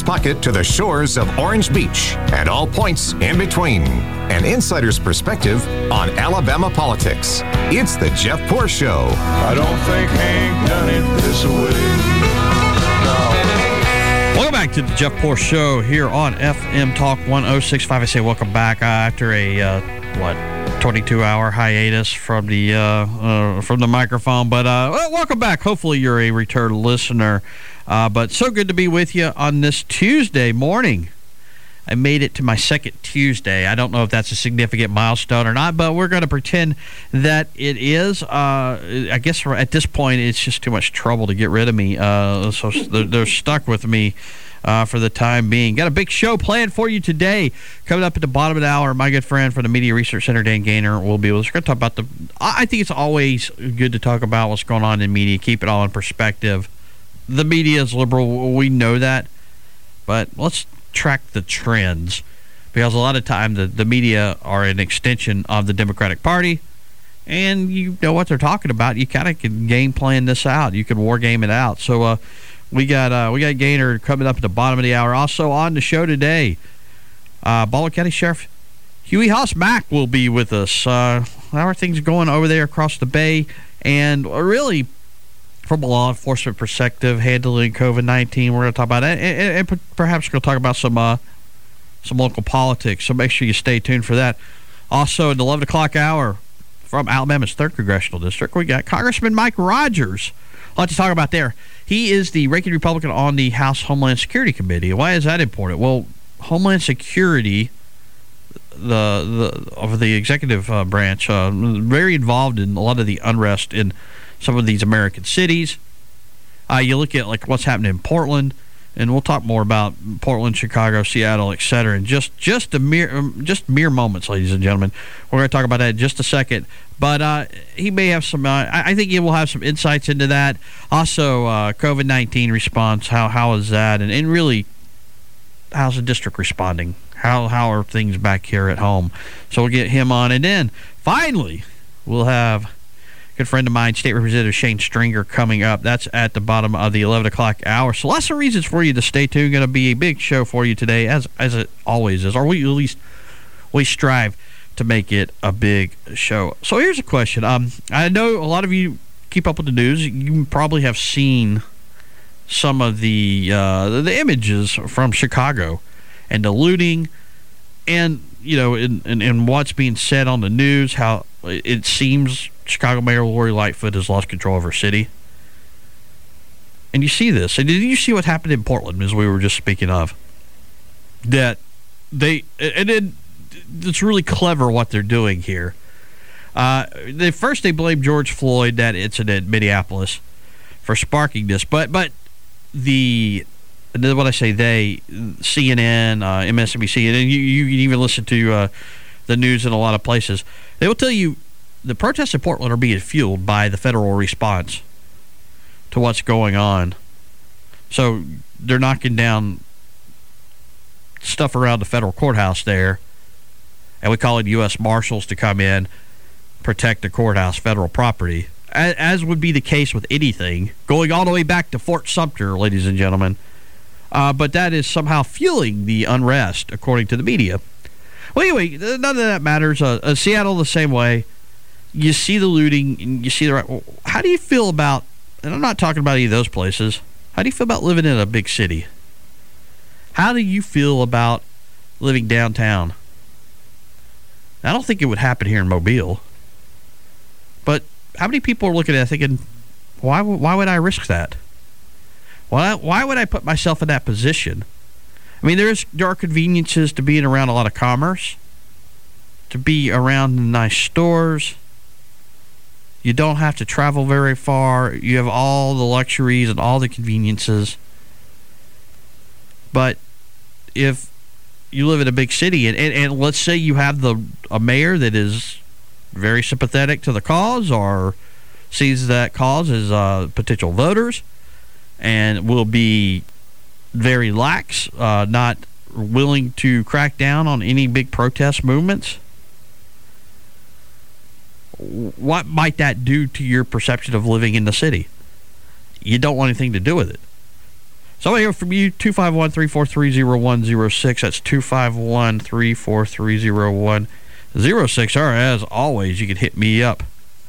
Jack's Pocket to the shores of Orange Beach and all points in between. An insider's perspective on Alabama politics. It's the Jeff Poor Show. I don't think Hank done it this way. No. Welcome back to the Jeff Poor Show here on FM Talk 1065. I say welcome back after a 22-hour hiatus from the microphone, but welcome back. Hopefully you're a return listener, but so good to be with you on this Tuesday morning. I made it to my second Tuesday. I don't know if that's a significant milestone or not, but we're going to pretend that it is. I guess at this point it's just too much trouble to get rid of me, so they're stuck with me for the time being. Got a big show planned for you today. Coming up at the bottom of the hour, my good friend from the Media Research Center, Dan Gaynor, will be with us. We're going to talk about I think it's always good to talk about what's going on in media, keep it all in perspective. The media is liberal, we know that, but let's track the trends, because a lot of time the media are an extension of the Democratic Party, and you know what they're talking about. You kind of can game plan this out. You can war game it out. So we got Gaynor coming up at the bottom of the hour. Also on the show today, Baldwin County Sheriff Huey Haas Mack will be with us. How are things going over there across the bay, and really from a law enforcement perspective, handling COVID-19. We're going to talk about that, and perhaps we're going to talk about some local politics, so make sure you stay tuned for that. Also, in the 11 o'clock hour, from Alabama's 3rd Congressional District, we got Congressman Mike Rogers. A lot to talk about there. He is the ranking Republican on the House Homeland Security Committee. Why is that important? Well, Homeland Security, of the executive branch, very involved in a lot of the unrest in some of these American cities. You look at like what's happening in Portland, and we'll talk more about Portland, Chicago, Seattle, etc. in just mere moments, ladies and gentlemen. We're going to talk about that in just a second. But he may have some. I think he will have some insights into that. Also, COVID-19 response. How is that? And really, how's the district responding? How are things back here at home? So we'll get him on, and then finally we'll have good friend of mine, State Representative Shane Stringer, coming up. That's at the bottom of the 11 o'clock hour. So lots of reasons for you to stay tuned. Going to be a big show for you today, as it always is. Or we strive to make it a big show. So here's a question. I know a lot of you keep up with the news. You probably have seen some of the images from Chicago and the looting, and in what's being said on the news, how it seems Chicago Mayor Lori Lightfoot has lost control of her city. And you see this. And did you see what happened in Portland, as we were just speaking of? That it's really clever what they're doing here. They blamed George Floyd, that incident in Minneapolis, for sparking this. But what I say, CNN, MSNBC, and you can even listen to the news in a lot of places. They will tell you the protests in Portland are being fueled by the federal response to what's going on. So they're knocking down stuff around the federal courthouse there, and we call in U.S. Marshals to come in, protect the courthouse, federal property, as would be the case with anything, going all the way back to Fort Sumter, ladies and gentlemen. But that is somehow fueling the unrest, according to the media. Well, anyway, none of that matters. Seattle, the same way. You see the looting, and you see the. How do you feel about? And I'm not talking about any of those places. How do you feel about living in a big city? How do you feel about living downtown? I don't think it would happen here in Mobile. But how many people are looking at it thinking, why would I risk that? Why would I put myself in that position? I mean, there are conveniences to being around a lot of commerce, to be around the nice stores. You don't have to travel very far. You have all the luxuries and all the conveniences. But if you live in a big city, and let's say you have a mayor that is very sympathetic to the cause, or sees that cause as potential voters, and will be very lax, not willing to crack down on any big protest movements, what might that do to your perception of living in the city? You don't want anything to do with it. So I want to hear from you, 251-343-0106. That's 251-343-0106. Or as always, you can hit me up,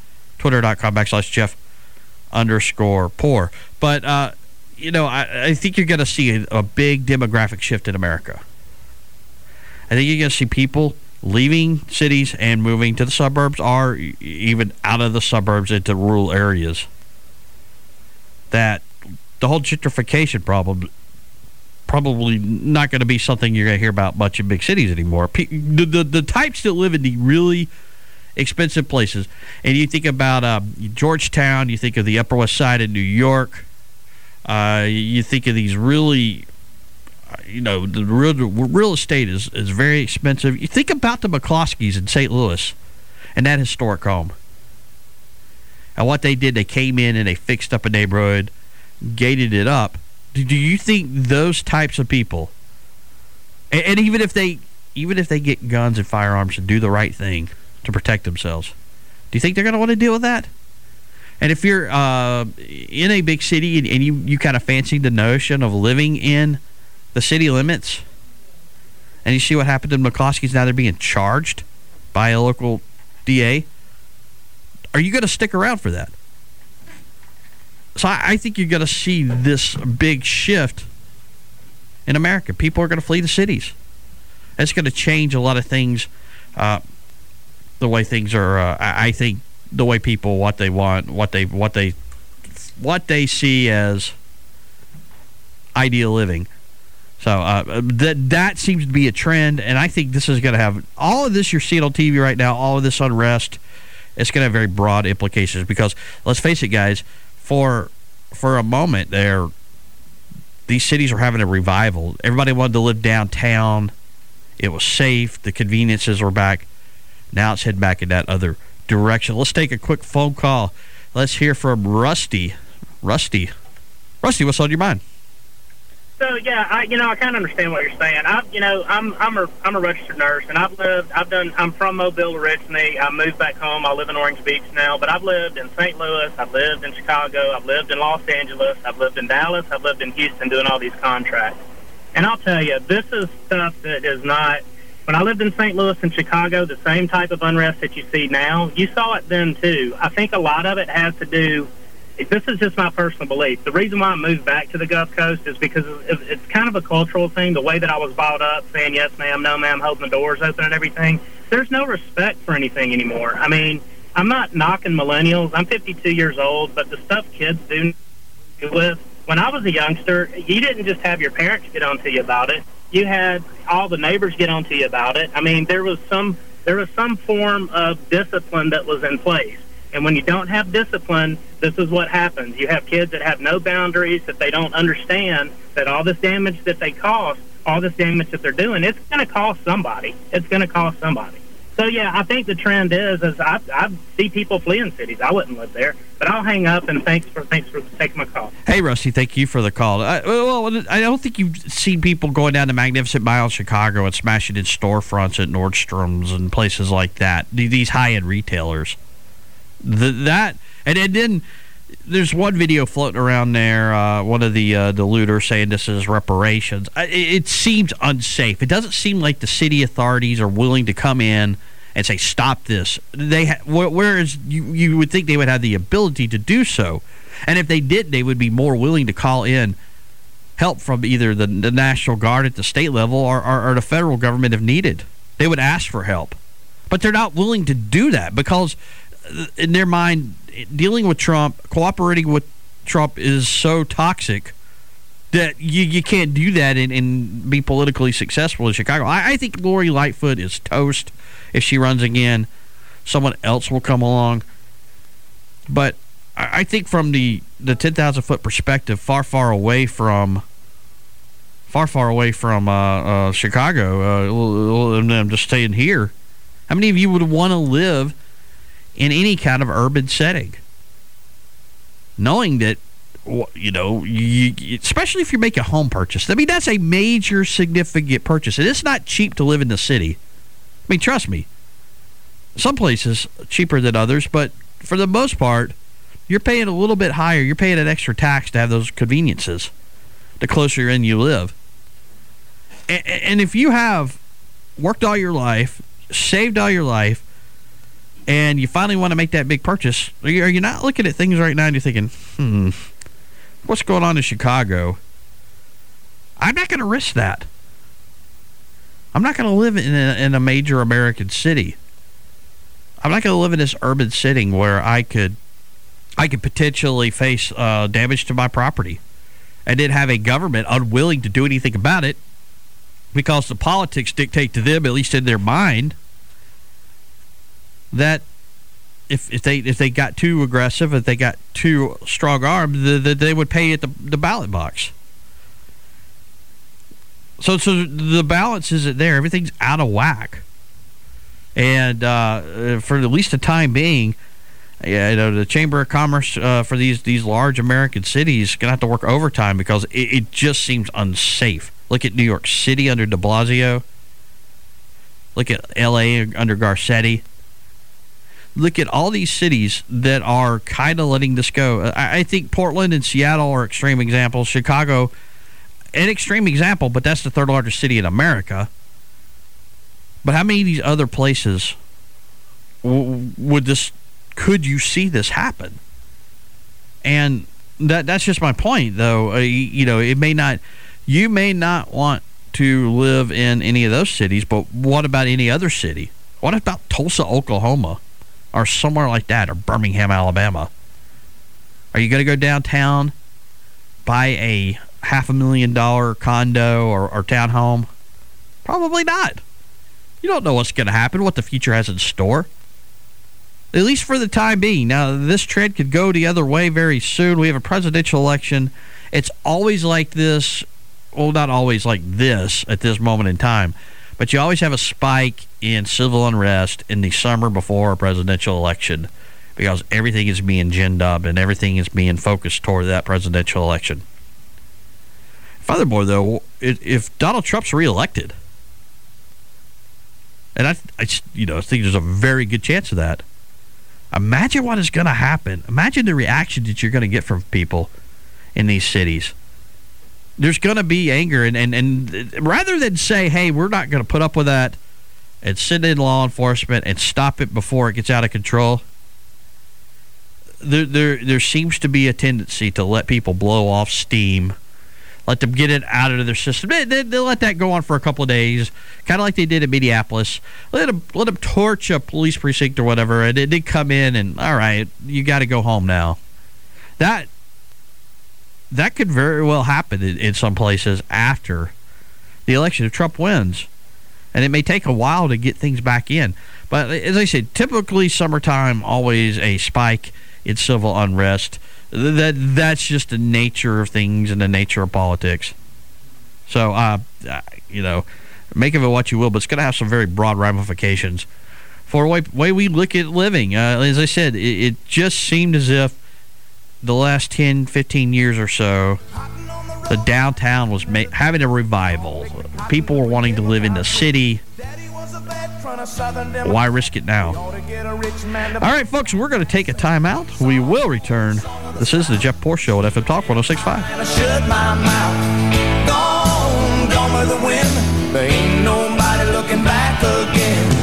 twitter.com/Jeff_Poor. But, I think you're going to see a big demographic shift in America. I think you're going to see people leaving cities and moving to the suburbs, or even out of the suburbs into rural areas. That the whole gentrification problem probably not going to be something you're going to hear about much in big cities anymore. The types that live in the really expensive places, and you think about Georgetown, you think of the Upper West Side in New York, you think of these really, the real estate is very expensive. You think about the McCloskeys in St. Louis and that historic home. And what they did, they came in and they fixed up a neighborhood, gated it up. Do you think those types of people, and even if they get guns and firearms and do the right thing to protect themselves, do you think they're going to want to deal with that? And if you're in a big city and you kind of fancy the notion of living in the city limits, and you see what happened to McCloskey's, now they're being charged by a local DA, are you going to stick around for that? So I think you're going to see this big shift in America. People are going to flee the cities. It's going to change a lot of things, the way things are. I think the way people, what they want, what they see as ideal living. So that seems to be a trend, and I think this is going to have all of this you're seeing on TV right now, all of this unrest. It's going to have very broad implications because, let's face it, guys, for a moment there, these cities were having a revival. Everybody wanted to live downtown. It was safe. The conveniences were back. Now it's heading back in that other direction. Let's take a quick phone call. Let's hear from Rusty. Rusty, what's on your mind? So yeah, I kind of understand what you're saying. I'm a registered nurse, and I'm from Mobile originally. I moved back home. I live in Orange Beach now, but I've lived in St. Louis. I've lived in Chicago. I've lived in Los Angeles. I've lived in Dallas. I've lived in Houston doing all these contracts. And I'll tell you, this is stuff that is not. When I lived in St. Louis and Chicago, the same type of unrest that you see now, you saw it then too. I think a lot of it has to do. This is just my personal belief. The reason why I moved back to the Gulf Coast is because it's kind of a cultural thing. The way that I was brought up, saying yes, ma'am, no, ma'am, holding the doors open and everything. There's no respect for anything anymore. I mean, I'm not knocking millennials. I'm 52 years old, but the stuff kids do with. When I was a youngster, you didn't just have your parents get on to you about it. You had all the neighbors get on to you about it. I mean, there was some form of discipline that was in place. And when you don't have discipline, this is what happens. You have kids that have no boundaries, that they don't understand that all this damage that they cause, all this damage that they're doing, it's going to cost somebody. It's going to cost somebody. So, yeah, I think the trend is I see people fleeing cities. I wouldn't live there. But I'll hang up, and thanks for taking my call. Hey, Rusty, thank you for the call. I don't think you've seen people going down to Magnificent Mile in Chicago and smashing in storefronts at Nordstrom's and places like that, these high-end retailers. And then there's one video floating around there, one of the looters saying this is reparations. It seems unsafe. It doesn't seem like the city authorities are willing to come in and say, stop this. Whereas you would think they would have the ability to do so. And if they did, they would be more willing to call in help from either the National Guard at the state level or the federal government if needed. They would ask for help. But they're not willing to do that because in their mind, dealing with Trump, cooperating with Trump is so toxic that you can't do that and be politically successful in Chicago. I think Lori Lightfoot is toast if she runs again. Someone else will come along. But I think from the 10,000-foot perspective, far away from Chicago, I'm just staying here. How many of you would want to live in any kind of urban setting, knowing that, especially if you make a home purchase? I mean, that's a major significant purchase, and it's not cheap to live in the city. I mean, trust me, some places cheaper than others, but for the most part, you're paying a little bit higher. You're paying an extra tax to have those conveniences, the closer in you live. And if you have worked all your life, saved all your life, and you finally want to make that big purchase, are you not looking at things right now and you're thinking, what's going on in Chicago? I'm not going to risk that. I'm not going to live in a major American city. I'm not going to live in this urban setting where I could potentially face damage to my property and then have a government unwilling to do anything about it because the politics dictate to them, at least in their mind, that if they got too aggressive, if they got too strong-armed, that they would pay at the ballot box. So the balance isn't there. Everything's out of whack. And for at least the time being, the Chamber of Commerce for these large American cities is going to have to work overtime because it just seems unsafe. Look at New York City under de Blasio. Look at L.A. under Garcetti. Look at all these cities that are kind of letting this go. I think Portland and Seattle are extreme examples. Chicago, an extreme example, but that's the third largest city in America. But how many of these other places could you see this happen? And that's just my point, though. You may not want to live in any of those cities, but what about any other city? What about Tulsa, Oklahoma, or somewhere like that, or Birmingham, Alabama? Are you going to go downtown, buy a $500,000 condo or townhome? Probably not. You don't know what's going to happen, what the future has in store. At least for the time being. Now, this trend could go the other way very soon. We have a presidential election. It's always like this. Well, not always like this at this moment in time. But you always have a spike in civil unrest in the summer before a presidential election because everything is being ginned up and everything is being focused toward that presidential election. Furthermore, though, if Donald Trump's reelected, and I think there's a very good chance of that, imagine what is going to happen. Imagine the reaction that you're going to get from people in these cities. There's going to be anger, and rather than say, hey, we're not going to put up with that and send in law enforcement and stop it before it gets out of control, there seems to be a tendency to let people blow off steam, let them get it out of their system. They let that go on for a couple of days, kind of like they did in Minneapolis. Let them torch a police precinct or whatever, and it did come in, and all right, you got to go home now. That could very well happen in some places after the election if Trump wins. And it may take a while to get things back in. But as I said, typically summertime, always a spike in civil unrest. That's just the nature of things and the nature of politics. So, make of it what you will, but it's going to have some very broad ramifications for the way we look at living. As I said, it just seemed as if the last 10, 15 years or so, the downtown was having a revival. People were wanting to live in the city. Why risk it now? All right, folks, we're going to take a time out. We will return. This is the Jeff Poor Show at FM Talk 106.5. And I shut my mouth. Gone with the wind. There ain't nobody looking back again.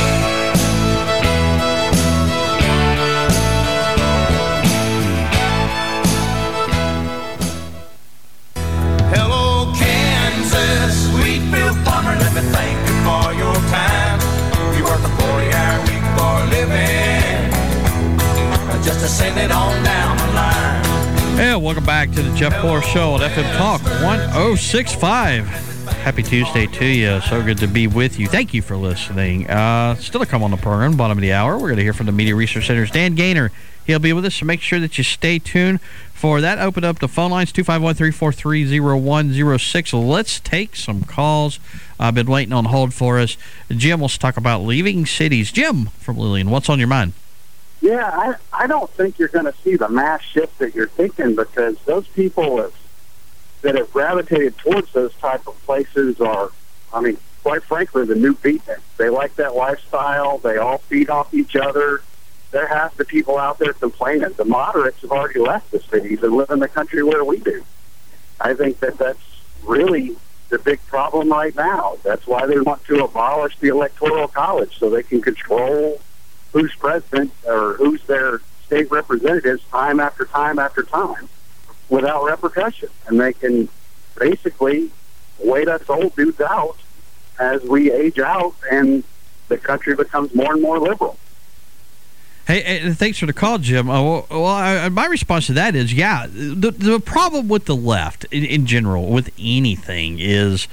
Hello, Kansas, Sweetfield Farmer, let me thank you for your time. You work a 40-hour week for a living, just to send it on down the line. Hey, welcome back to the Jeff Poor Show at FM Talk 106.5. Happy Tuesday to you. So good to be with you. Thank you for listening. Still to come on the program, bottom of the hour, we're going to hear from the Media Research Center's Dan Gaynor. He'll be with us, so make sure that you stay tuned for that. Open up the phone lines, 251-343-0106. Let's take some calls. I've been waiting on hold for us. Jim wants to talk about leaving cities. Jim from Lillian, what's on your mind? Yeah, I don't think you're going to see the mass shift that you're thinking, because those people that have gravitated towards those type of places are, quite frankly, the new beatniks. They like that lifestyle. They all feed off each other. There half the people out there complaining. The moderates have already left the cities and live in the country where we do. I think that that's really the big problem right now. That's why they want to abolish the Electoral College, so they can control who's president or who's their state representatives time after time after time without repercussion. And they can basically wait us old dudes out as we age out and the country becomes more and more liberal. Hey, thanks for the call, Jim. My response to that is, yeah, the problem with the left in general, with anything, is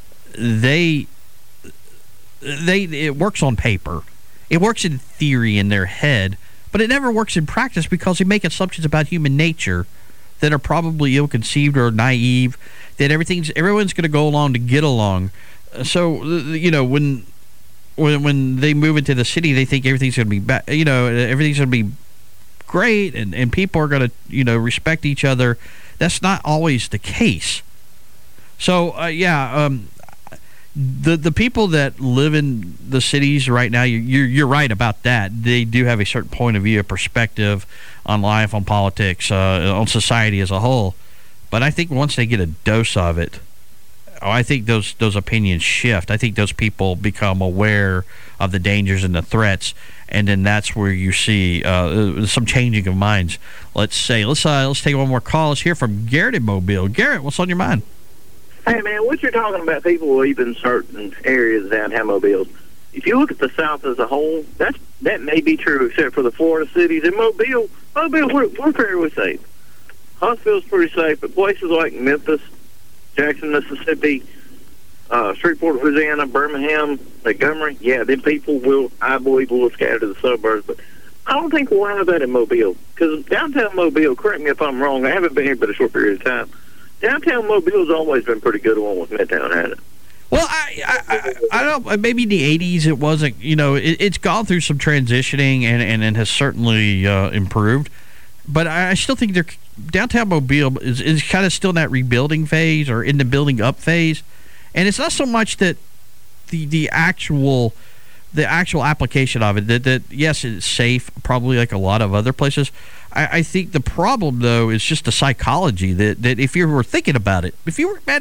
it works on paper. It works in theory in their head, but it never works in practice because they make assumptions about human nature that are probably ill-conceived or naive, that everyone's going to go along to get along. So, when they move into the city, they think everything's going to be everything's going to be great, and people are going to respect each other. That's not always the case. So the people that live in the cities right now, you're right about that. They do have a certain point of view, a perspective on life, on politics, on society as a whole. But I think once they get a dose of it, I think those opinions shift. I think those people become aware of the dangers and the threats, and then that's where you see some changing of minds. Let's take one more call. Let's hear from Garrett in Mobile. Garrett, what's on your mind? Hey, man, what you're talking about, people leaving certain areas of downtown Mobile. If you look at the South as a whole, that may be true, except for the Florida cities. In Mobile, we're fairly safe. Huntsville's pretty safe, but places like Memphis, Jackson, Mississippi, Shreveport, Louisiana, Birmingham, Montgomery, yeah, then people I believe, will scatter to the suburbs. But I don't think we'll have that in Mobile, because downtown Mobile, correct me if I'm wrong, I haven't been here but a short period of time, downtown Mobile's always been pretty good along with Midtown, hasn't it? Well, I don't know, maybe in the 80s it wasn't, it's gone through some transitioning and has certainly improved. But I still think downtown Mobile is kind of still in that rebuilding phase or in the building up phase. And it's not so much that the actual application of it, that yes, it's safe, probably like a lot of other places. I think the problem, though, is just the psychology that if you were thinking about it, if you were, man,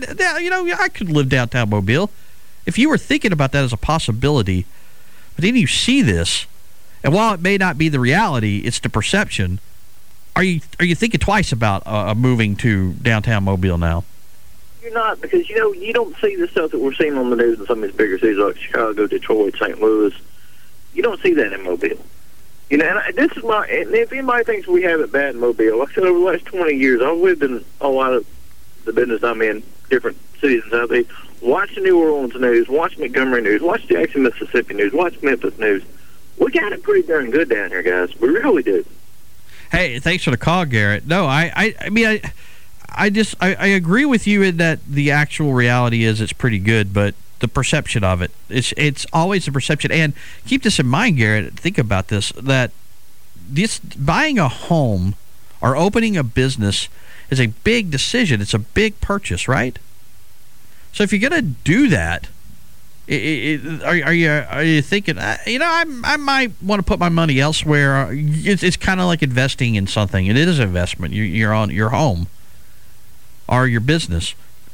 I could live downtown Mobile. If you were thinking about that as a possibility, but then you see this, and while it may not be the reality, it's the perception. Are you thinking twice about moving to downtown Mobile now? You're not, because you don't see the stuff that we're seeing on the news in some of these bigger cities like Chicago, Detroit, St. Louis. You don't see that in Mobile. And this is and if anybody thinks we have it bad in Mobile, like I said, over the last 20 years, I've lived in a lot of the business I'm in, different cities in Southeast. Watch the New Orleans news, watch Montgomery news, watch Jackson, Mississippi news, watch Memphis news. We got it pretty darn good down here, guys. We really do. Hey, thanks for the call, Garrett. No, I mean, I agree with you in that the actual reality is it's pretty good, but the perception of it, it's always the perception. And keep this in mind, Garrett, think about this, that this buying a home or opening a business is a big decision. It's a big purchase, right? So if you're going to do that, are you thinking, I might want to put my money elsewhere? It's kind of like investing in something. It is an investment. You're on your home or your business.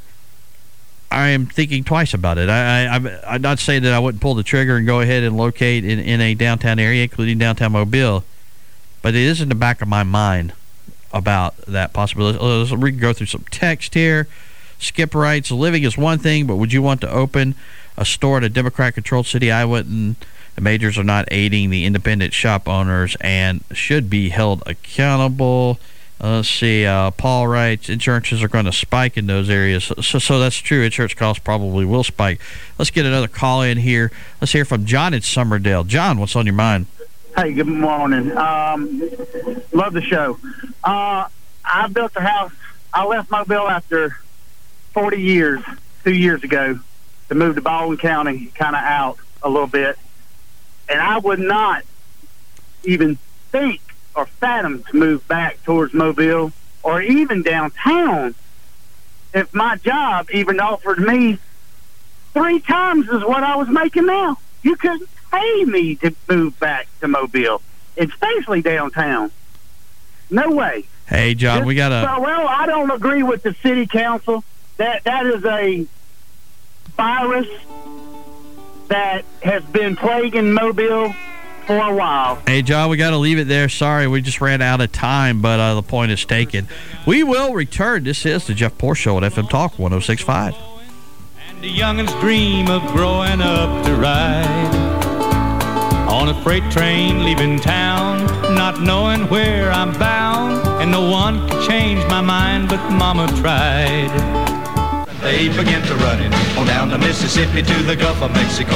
I am thinking twice about it. I'm not saying that I wouldn't pull the trigger and go ahead and locate in a downtown area, including downtown Mobile, but it is in the back of my mind about that possibility. We can go through some text here. Skip writes, living is one thing, but would you want to open a store in a Democrat-controlled city? I wouldn't. The majors are not aiding the independent shop owners and should be held accountable. Let's see. Paul writes, insurances are going to spike in those areas. So that's true. Insurance costs probably will spike. Let's get another call in here. Let's hear from John in Summerdale. John, what's on your mind? Hey, good morning. Love the show. I built a house. I left Mobile after 40 years, 2 years ago, to move to Baldwin County, kind of out a little bit. And I would not even think or fathom to move back towards Mobile or even downtown if my job even offered me 3 times as what I was making now. You couldn't pay me to move back to Mobile, especially downtown. No way. Hey, John, we got a... Well, I don't agree with the city council. That is a virus that has been plaguing Mobile for a while. Hey, John, we got to leave it there. Sorry, we just ran out of time, but the point is taken. We will return. This is the Jeff Poor Show at FM Talk 106.5. And the youngins dream of growing up to ride on a freight train leaving town, not knowing where I'm bound, and no one could change my mind, but Mama tried. They began to running on down the Mississippi to the Gulf of Mexico.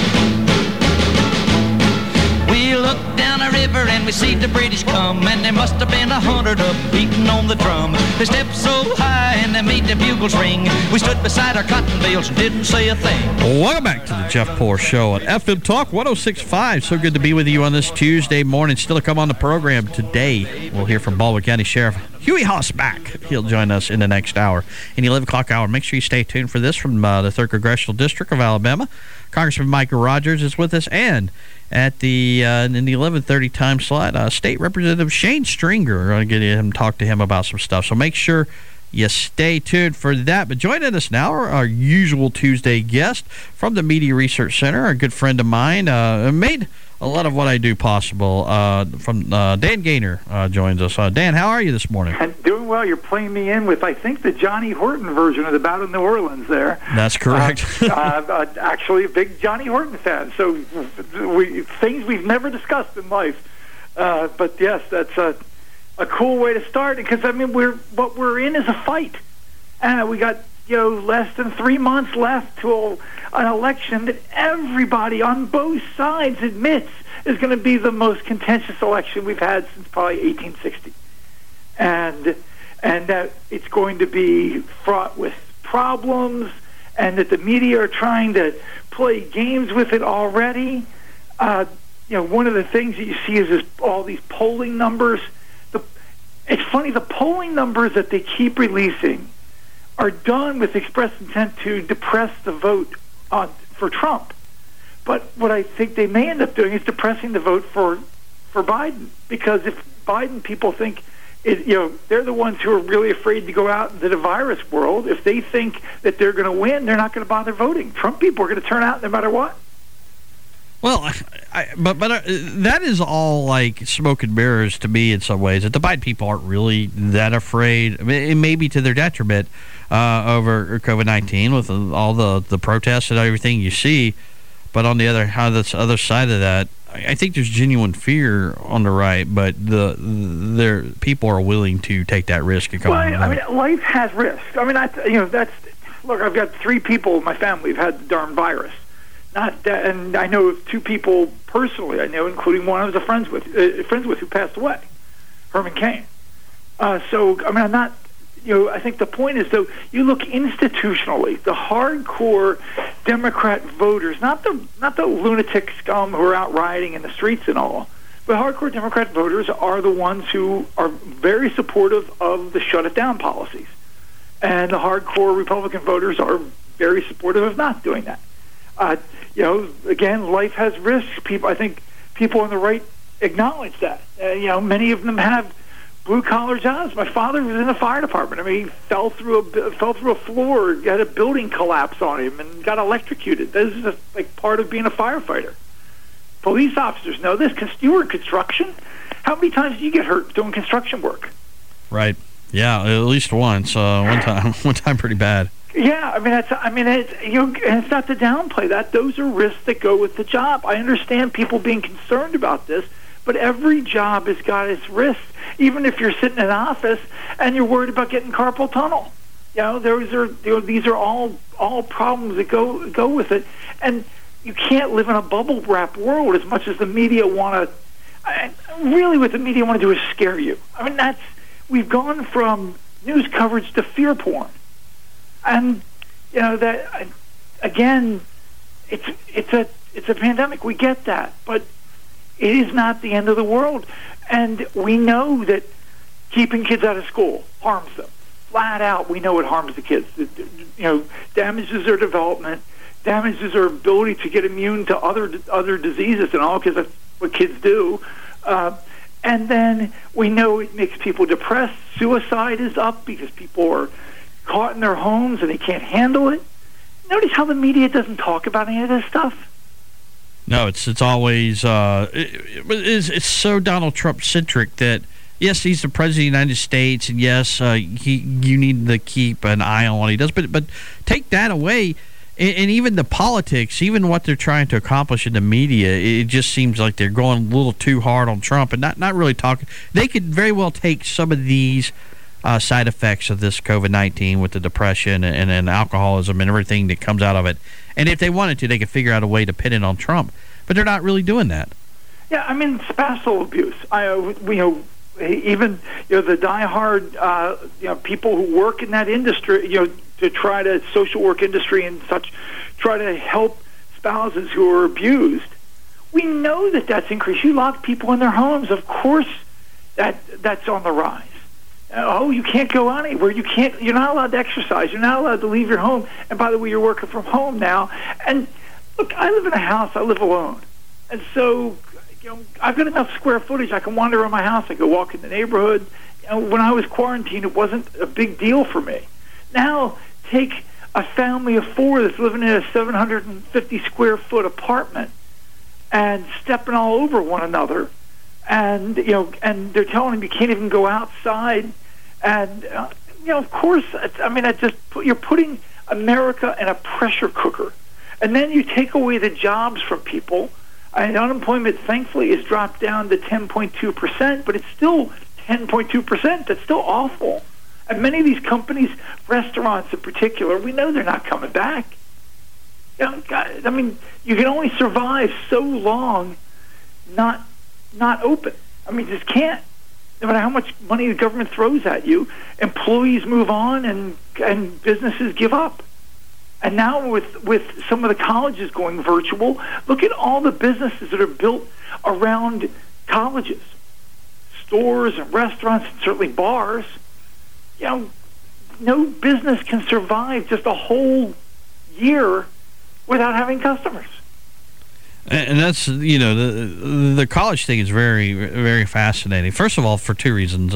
We looked down a river and we see the British come, and there must have been 100 of them beating on the drum. They stepped so high and they made the bugles ring. We stood beside our cotton bales and didn't say a thing. Welcome back to the Jeff Poor Show at FM Talk 106.5. So good to be with you on this Tuesday morning. Still to come on the program today, we'll hear from Baldwin County Sheriff Huey Hossback. He'll join us in the next hour, in the 11 o'clock hour. Make sure you stay tuned for this from the 3rd Congressional District of Alabama. Congressman Micah Rogers is with us, and at the in the 11:30 time slot, State Representative Shane Stringer. We're going to get him, talk to him about some stuff. So make sure you stay tuned for that. But joining us now, our usual Tuesday guest from the Media Research Center, a good friend of mine, made a lot of what I do possible. From Dan Gaynor joins us. Dan, how are you this morning? I'm doing well. You're playing me in with, I think, the Johnny Horton version of the Battle of New Orleans there. That's correct. Actually, a big Johnny Horton fan. So things we've never discussed in life. But yes, that's a cool way to start, because I mean, what we're in is a fight. We got less than 3 months left till an election that everybody on both sides admits is going to be the most contentious election we've had since probably 1860, and that it's going to be fraught with problems, and that the media are trying to play games with it already. One of the things that you see is all these polling numbers. It's funny, the polling numbers that they keep releasing are done with express intent to depress the vote for Trump. But what I think they may end up doing is depressing the vote for Biden, because if Biden people think they're the ones who are really afraid to go out into the virus world. If they think that they're going to win, they're not going to bother voting. Trump people are going to turn out no matter what. Well, but that is all like smoke and mirrors to me in some ways. That the Biden people aren't really that afraid. I mean, it may be to their detriment over COVID-19 with all the protests and everything you see. But on the other side of that, I think there's genuine fear on the right. But their people are willing to take that risk and come. Well, I mean, life has risks. I mean, look. I've got 3 people in my family who've had the darn virus. And I know 2 people personally. I know, including one I was friends with who passed away, Herman Cain. So I mean, I'm not. I think the point is, though, you look institutionally, the hardcore Democrat voters, not the lunatic scum who are out rioting in the streets and all, but hardcore Democrat voters are the ones who are very supportive of the shut it down policies, and the hardcore Republican voters are very supportive of not doing that. Again, life has risks. I think people on the right acknowledge that. Many of them have blue-collar jobs. My father was in the fire department. I mean, he fell through a floor, had a building collapse on him, and got electrocuted. This is like part of being a firefighter. Police officers know this. You were in construction. How many times did you get hurt doing construction work? Right. Yeah, at least once. One time pretty bad. Yeah, it's not to downplay that. Those are risks that go with the job. I understand people being concerned about this, but every job has got its risks. Even if you're sitting in an office and you're worried about getting carpal tunnel, these are all problems that go with it. And you can't live in a bubble wrap world as much as the media want to. Really, what the media want to do is scare you. I mean, we've gone from news coverage to fear porn. And that again, it's a pandemic. We get that, but it is not the end of the world. And we know that keeping kids out of school harms them. Flat out, we know it harms the kids. Damages their development, damages their ability to get immune to other diseases and all, because that's what kids do. And then we know it makes people depressed. Suicide is up because people are caught in their homes and they can't handle it. Notice how the media doesn't talk about any of this stuff? No, it's always it's so Donald Trump centric that yes, he's the president of the United States, and yes, you need to keep an eye on what he does. But take that away, and even the politics, even what they're trying to accomplish in the media, it just seems like they're going a little too hard on Trump and not really talking. They could very well take some of these side effects of this COVID-19 with the depression and alcoholism and everything that comes out of it. And if they wanted to, they could figure out a way to pin it on Trump. But they're not really doing that. Yeah, I mean, spousal abuse. Even the diehard people who work in that industry, to try to social work industry and such, try to help spouses who are abused. We know that that's increased. You lock people in their homes. Of course, that's on the rise. Oh, you can't go anywhere. You're not allowed to exercise. You're not allowed to leave your home. And by the way, you're working from home now. And look, I live in a house. I live alone. And so, I've got enough square footage. I can wander around my house. I can walk in the neighborhood. When I was quarantined, it wasn't a big deal for me. Now, take a family of four that's living in a 750 square foot apartment and stepping all over one another. And and they're telling them you can't even go outside, and of course, you're putting America in a pressure cooker, and then you take away the jobs from people, and unemployment, thankfully, has dropped down to 10.2%, but it's still 10.2%. That's still awful, and many of these companies, restaurants in particular, we know they're not coming back. You can only survive so long, not open. You just can't. No matter how much money the government throws at you, employees move on and businesses give up. And now with some of the colleges going virtual, look at all the businesses that are built around colleges. Stores and restaurants and certainly bars. No business can survive just a whole year without having customers. And that's, the college thing is very, very fascinating. First of all, for two reasons.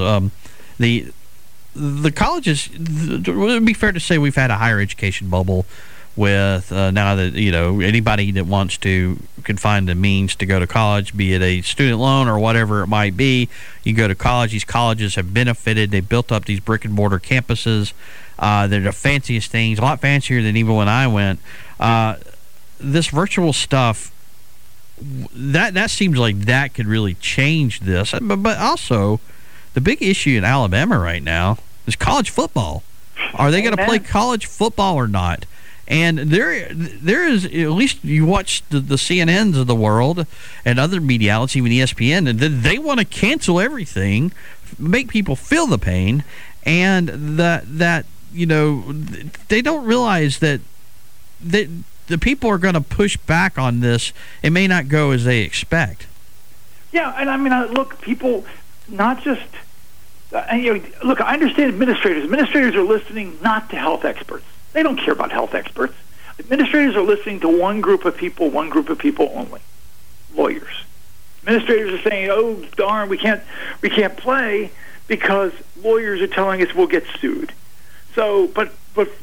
The colleges, it would be fair to say we've had a higher education bubble with now that, anybody that wants to can find the means to go to college, be it a student loan or whatever it might be. You go to college. These colleges have benefited. They built up these brick and mortar campuses. They're the fanciest things, a lot fancier than even when I went. This virtual stuff, that seems like that could really change this. But also, the big issue in Alabama right now is college football. Are they going to play college football or not? And there is, at least you watch the CNNs of the world and other media outlets, even ESPN, and they want to cancel everything, make people feel the pain, and that they don't realize that the people are going to push back on this. It may not go as they expect. Yeah, and look, people, not just... look, I understand administrators. Administrators are listening not to health experts. They don't care about health experts. Administrators are listening to one group of people only. Lawyers. Administrators are saying, "Oh, darn, we can't play because lawyers are telling us we'll get sued." So, but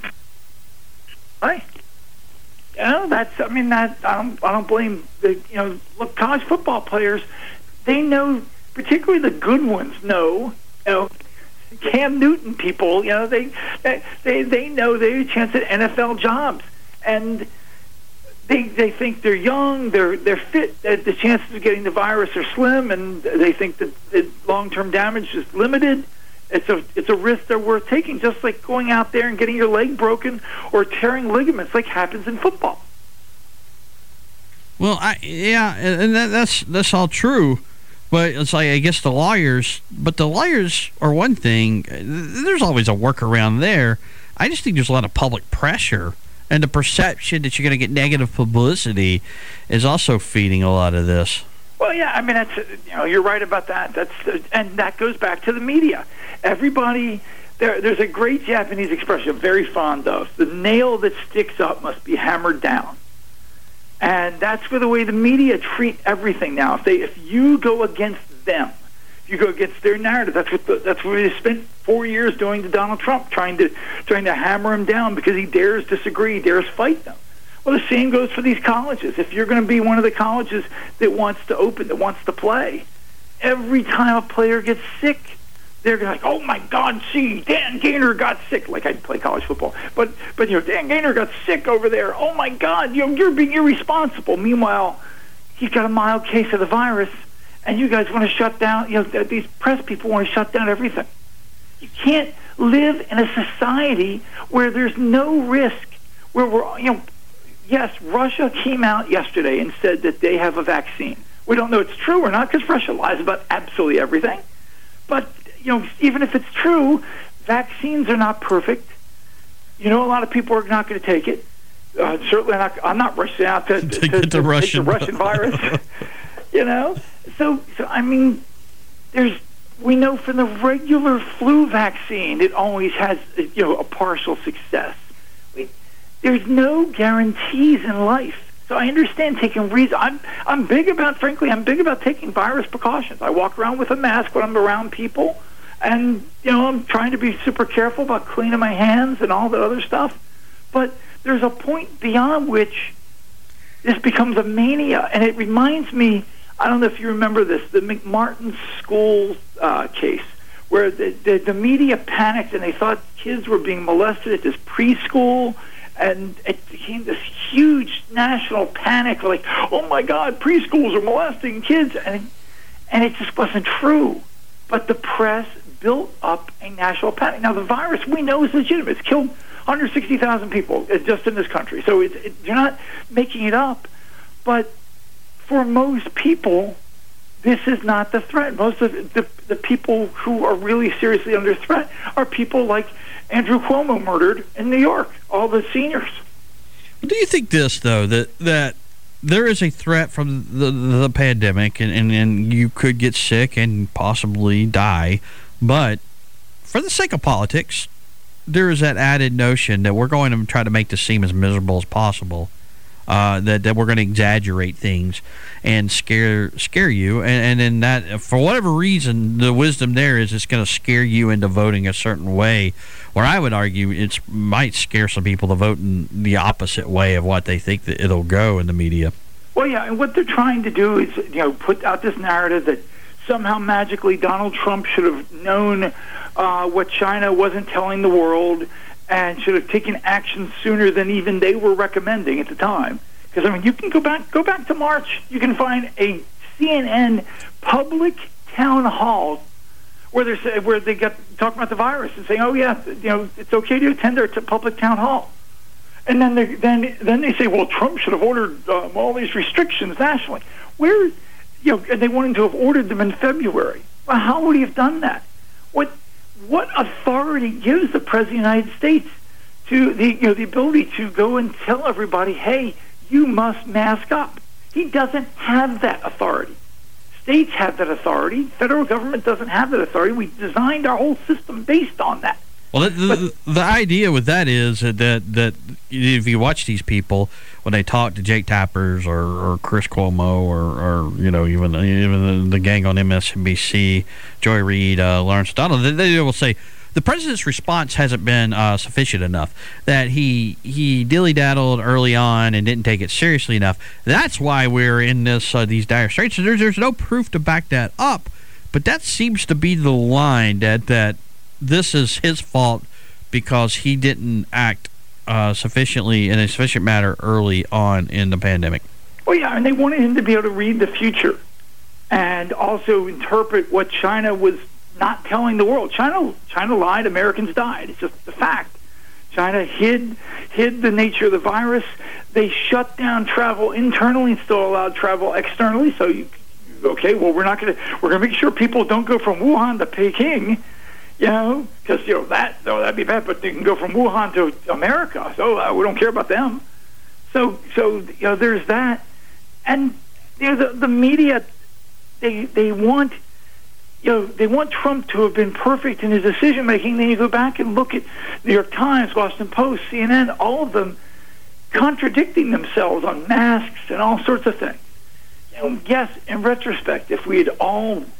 I don't blame the, look, college football players, they know, particularly the good ones know, Cam Newton people, they know they have a chance at NFL jobs, and they think they're young, they're fit, the chances of getting the virus are slim, and they think that the long-term damage is limited. It's a risk they're worth taking, just like going out there and getting your leg broken or tearing ligaments, like happens in football. Well, and that's all true. But it's like, I guess the lawyers are one thing. There's always a workaround there. I just think there's a lot of public pressure, and the perception that you're going to get negative publicity is also feeding a lot of this. Well, yeah, that's, you're right about that. And that goes back to the media. Everybody, there's a great Japanese expression I'm very fond of. The nail that sticks up must be hammered down. And that's the way the media treat everything now. If you go against them, If you go against their narrative, that's what they spent 4 years doing to Donald Trump, trying to hammer him down because he dares disagree, dares fight them. Well, the same goes for these colleges. If you're going to be one of the colleges that wants to open, that wants to play, every time a player gets sick, they're like, oh my God, see, Dan Gaynor got sick. Like I play college football, but Dan Gaynor got sick over there. Oh my God, you're being irresponsible. Meanwhile, he's got a mild case of the virus, and you guys want to shut down. These press people want to shut down everything. You can't live in a society where there's no risk. Where we're, yes, Russia came out yesterday and said that they have a vaccine. We don't know if it's true or not because Russia lies about absolutely everything. But even if it's true, vaccines are not perfect. A lot of people are not going to take it. Certainly not. I'm not rushing out to get the Russian virus. So I mean, we know from the regular flu vaccine it always has a partial success. There's no guarantees in life. So I understand taking I'm big about taking virus precautions. I walk around with a mask when I'm around people, and I'm trying to be super careful about cleaning my hands and all that other stuff. But there's a point beyond which this becomes a mania, and it reminds me. I don't know if you remember this, the McMartin School case, where the media panicked and they thought kids were being molested at this preschool. And it became this huge national panic, like, oh my God, preschools are molesting kids, and it just wasn't true. But the press built up a national panic. Now the virus we know is legitimate. It's killed 160,000 people just in this country, so you're not making it up. But for most people, this is not the threat. Most of the people who are really seriously under threat are people like Andrew Cuomo murdered in New York, all the seniors. Do you think this, though, that there is a threat from the pandemic and you could get sick and possibly die, but for the sake of politics, there is that added notion that we're going to try to make this seem as miserable as possible, that we're going to exaggerate things and scare you, and then that, for whatever reason, the wisdom there is it's going to scare you into voting a certain way, where I would argue it might scare some people to vote in the opposite way of what they think that it'll go in the media. Well, yeah, and what they're trying to do is, put out this narrative that somehow magically Donald Trump should have known what China wasn't telling the world and should have taken action sooner than even they were recommending at the time. Because, I mean, you can go back to March. You can find a CNN public town hall where they got talking about the virus and saying, "Oh yeah, it's okay to attend their public town hall." And then they say, "Well, Trump should have ordered all these restrictions nationally." And they wanted to have ordered them in February. Well, how would he have done that? What authority gives the President of the United States to the ability to go and tell everybody, "Hey, you must mask up"? He doesn't have that authority. States have that authority. Federal government doesn't have that authority. We designed our whole system based on that. Well, the idea with that is that if you watch these people when they talk to Jake Tappers or Chris Cuomo or even the gang on MSNBC, Joy Reid, Lawrence Donald, they will say the president's response hasn't been sufficient enough, that he dilly-daddled early on and didn't take it seriously enough. That's why we're in these dire straits. So there's no proof to back that up, but that seems to be the line that this is his fault because he didn't act sufficiently in a sufficient manner early on in the pandemic. Well, yeah, and they wanted him to be able to read the future and also interpret what China was not telling the world. China lied. Americans died. It's just the fact. China hid the nature of the virus. They shut down travel internally and still allowed travel externally. So, we're gonna make sure people don't go from Wuhan to Peking. Because that'd be bad. But they can go from Wuhan to America. So we don't care about them. So there's that. And the media, they want. They want Trump to have been perfect in his decision-making. Then you go back and look at New York Times, Washington Post, CNN, all of them contradicting themselves on masks and all sorts of things. Yes, in retrospect, if we had all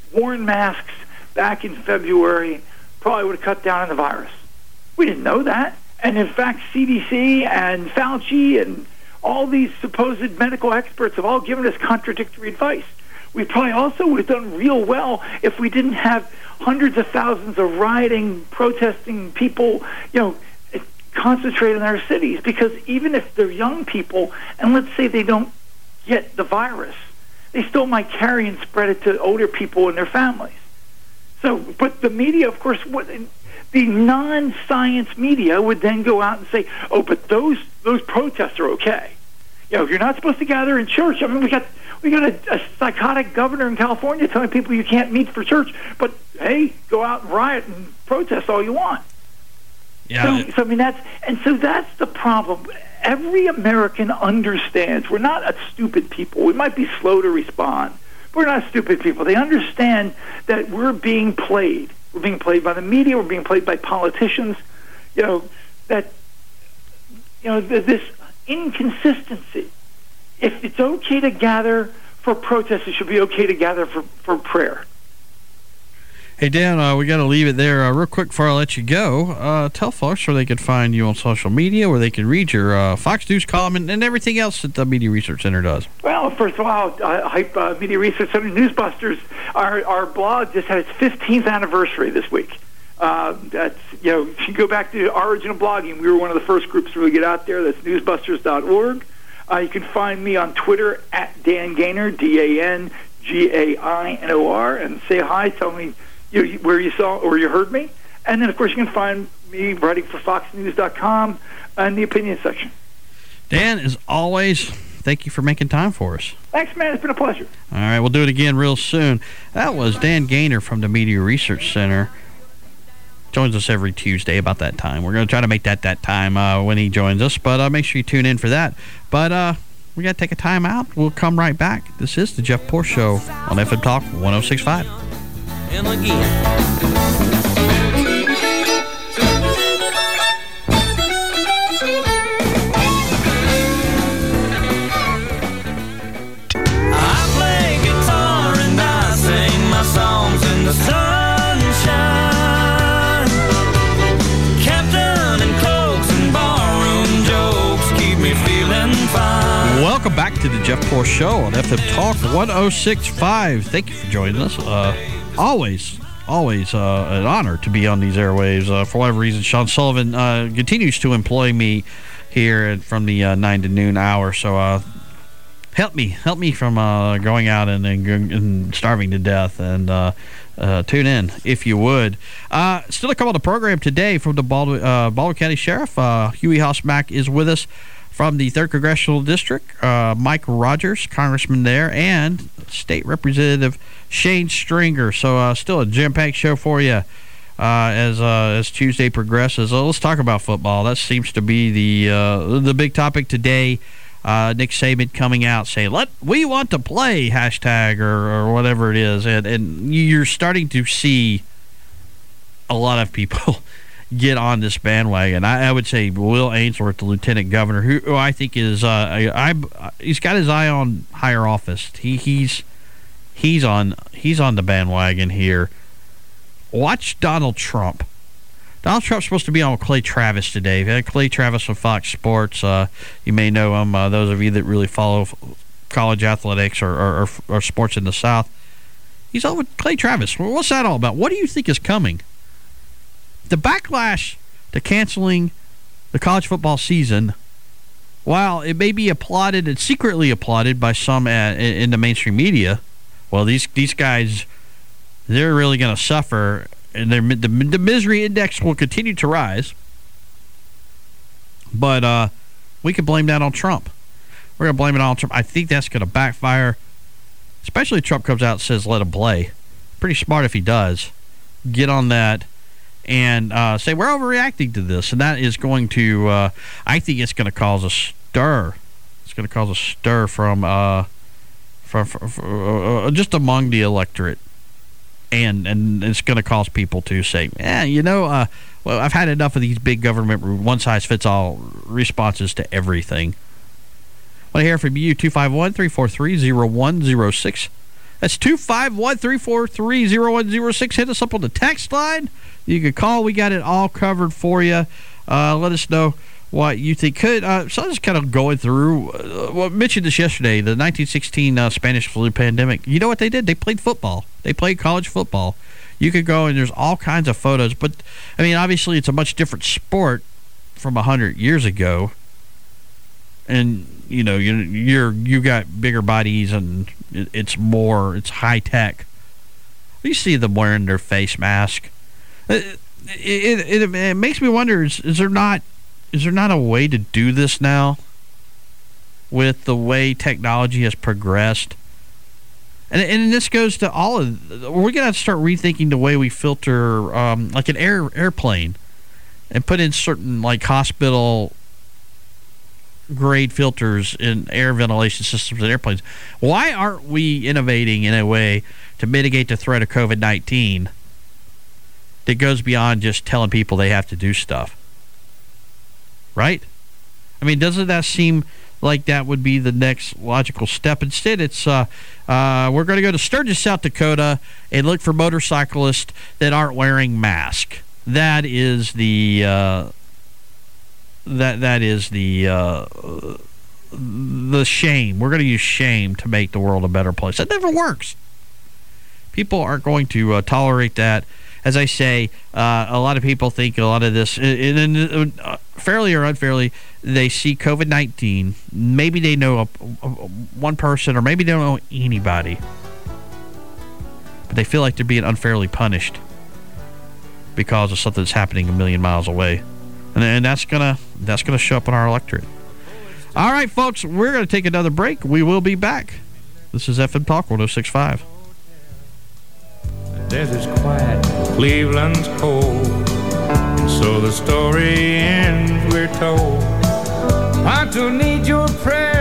worn masks back in February, probably would have cut down on the virus. We didn't know that. And in fact, CDC and Fauci and all these supposed medical experts have all given us contradictory advice. We probably also would have done real well if we didn't have hundreds of thousands of rioting, protesting people, concentrated in our cities. Because even if they're young people, and let's say they don't get the virus, they still might carry and spread it to older people and their families. So, but the media, of course, the non-science media would then go out and say, "Oh, but those protests are okay. You're not supposed to gather in church." I mean, we got a psychotic governor in California telling people you can't meet for church, but hey, go out and riot and protest all you want. Yeah. So I mean, that's the problem. Every American understands we're not a stupid people. We might be slow to respond, but we're not stupid people. They understand that we're being played. We're being played by the media. We're being played by politicians. This inconsistency. If it's okay to gather for protest, it should be okay to gather for prayer. Hey, Dan, we got to leave it there real quick before I let you go. Tell folks where they can find you on social media, where they can read your Fox News column and everything else that the Media Research Center does. Well, first of all, hype Media Research Center Newsbusters. Our blog just had its 15th anniversary this week. That's if you go back to original blogging, we were one of the first groups to really get out there. That's newsbusters.org. You can find me on Twitter at Dan Gaynor, DanGainor, and say hi. Tell me where you saw or you heard me. And then, of course, you can find me writing for FoxNews.com in the opinion section. Dan, as always, thank you for making time for us. Thanks, man. It's been a pleasure. All right, we'll do it again real soon. That was Dan Gaynor from the Media Research Center. Joins us every Tuesday about that time. We're going to try to make that time when he joins us, but make sure you tune in for that. But we got to take a time out. We'll come right back. This is the Jeff Poor Show on FM Talk 106.5. And again. Songs in the sunshine, Captain and cloaks and barroom jokes keep me feeling fine. Welcome back to the Jeff Poor Show on FM Talk 106.5. Thank you for joining us. Always an honor to be on these airwaves. For whatever reason, Sean Sullivan continues to employ me here from the 9 to noon hour. So help me from going out and starving to death, and tune in if you would. Still to come on the program today from the Baldwin County Sheriff, Huey Haas-Mack is with us from the 3rd Congressional District. Mike Rogers, Congressman there, and State Representative Shane Stringer. So still a jam-packed show for you as Tuesday progresses. Let's talk about football. That seems to be the big topic today. Nick Saban coming out saying, we want to play, hashtag or whatever it is. And you're starting to see a lot of people get on this bandwagon. I would say Will Ainsworth, the lieutenant governor, who I think is he's got his eye on higher office. He's on the bandwagon here. Watch Donald Trump. Donald Trump's supposed to be on with Clay Travis today. Clay Travis from Fox Sports. You may know him. Those of you that really follow college athletics or sports in the South. He's on with Clay Travis. What's that all about? What do you think is coming? The backlash to canceling the college football season, while it may be applauded and secretly applauded by some in the mainstream media, well, these guys, they're really going to suffer. And the misery index will continue to rise. But we could blame that on Trump. We're going to blame it on Trump. I think that's going to backfire, especially if Trump comes out and says, let him play. Pretty smart if he does. Get on that and say, we're overreacting to this. And that is going to, I think it's going to cause a stir. It's going to cause a stir from just among the electorate. And it's going to cause people to say, well, I've had enough of these big government one-size-fits-all responses to everything. I want to hear from you, 251-343-0106. That's 251-343-0106. Hit us up on the text line. You can call. We got it all covered for you. Let us know what you think. So I was just kind of going through, I mentioned this yesterday, the 1916 Spanish flu pandemic. You know what they did? They played football. They played college football. You could go and there's all kinds of photos. But, I mean, obviously it's a much different sport from 100 years ago. And, you know, you got bigger bodies and it's high tech. You see them wearing their face mask. It makes me wonder, is there not a way to do this now with the way technology has progressed? And this goes to all of, we're going to have to start rethinking the way we filter, like an airplane, and put in certain like hospital grade filters in air ventilation systems in airplanes. Why aren't we innovating in a way to mitigate the threat of COVID-19 that goes beyond just telling people they have to do stuff? Right? I mean, doesn't that seem like that would be the next logical step? Instead, it's we're going to go to Sturgis, South Dakota, and look for motorcyclists that aren't wearing masks. That is the the shame. We're going to use shame to make the world a better place. That never works. People aren't going to tolerate that. As I say, a lot of people think a lot of this, fairly or unfairly, they see COVID-19. Maybe they know one person, or maybe they don't know anybody, but they feel like they're being unfairly punished because of something that's happening a million miles away, and that's gonna show up in our electorate. All right, folks, we're gonna take another break. We will be back. This is FM Talk 106.5. Desert's quiet, Cleveland's cold, and so the story ends, we're told. I do need your prayer